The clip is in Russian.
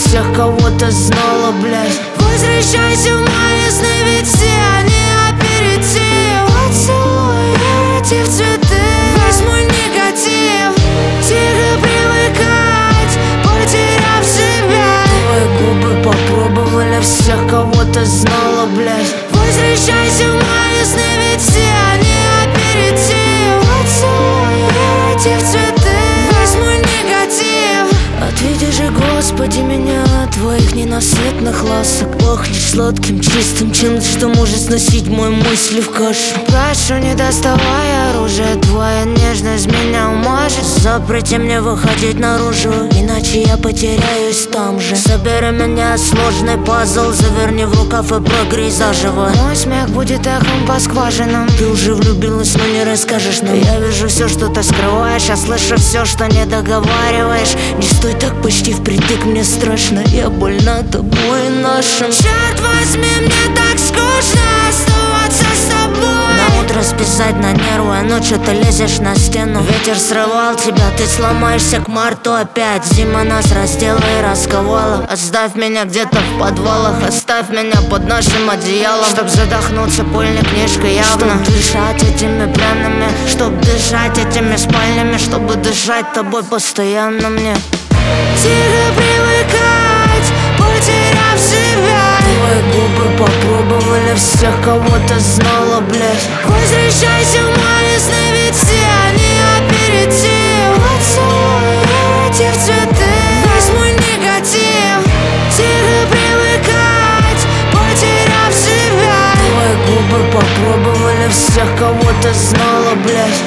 всех, кого ты знала, блядь. Возвращайся в мои сны, ведь все они аперитив. Поцелуй эти в цветы, весь мой негатив. Тихо привыкать, потеряв себя. Твои губы попробовали всех, кого ты знала, блядь. Возвращайся в мои сны, ведь все они аперитив. Поцелуй эти в цветы, весь мой негатив. Отведи же, Господи, меня от твоих ненасытных ласок. Пахнешь сладким, чистым, чем-то, что может сносить мои мысли в кашу. Прошу, не доставай оружие, твоя нежность меня умажет. Запрети мне выходить наружу, иначе я потеряюсь там же. Собери меня сложный пазл, заверни в рукав и прогрей заживо. Мой смех будет эхом по скважинам. Ты уже влюбилась, но не расскажешь нам. Я вижу все, что ты скрываешь, я слышу все, что не договариваешь. Не стой так почти впритык, мне страшно, я больна тобой и нашим. Черт возьми, мне так скучно оставаться с тобой. На утро списать на нервы, ночью ты лезешь на стену. Ветер срывал тебя, ты сломаешься к марту опять. Зима нас раздела и расковала. Оставь меня где-то в подвалах, оставь меня под нашим одеялом. Чтоб задохнуться пыльной книжкой явно. Чтоб дышать этими пленными, чтоб дышать этими спальнями, чтобы дышать тобой постоянно мне. Тихо привыкать, потеряв себя. Твои губы попробовали всех, кого ты знала, блядь. Возвращайся в мои сны, ведь все они аперитив. Поцелуй эти в цветы, весь мой негатив. Тихо привыкать, потеряв себя. Твои губы попробовали всех, кого ты знала, блядь.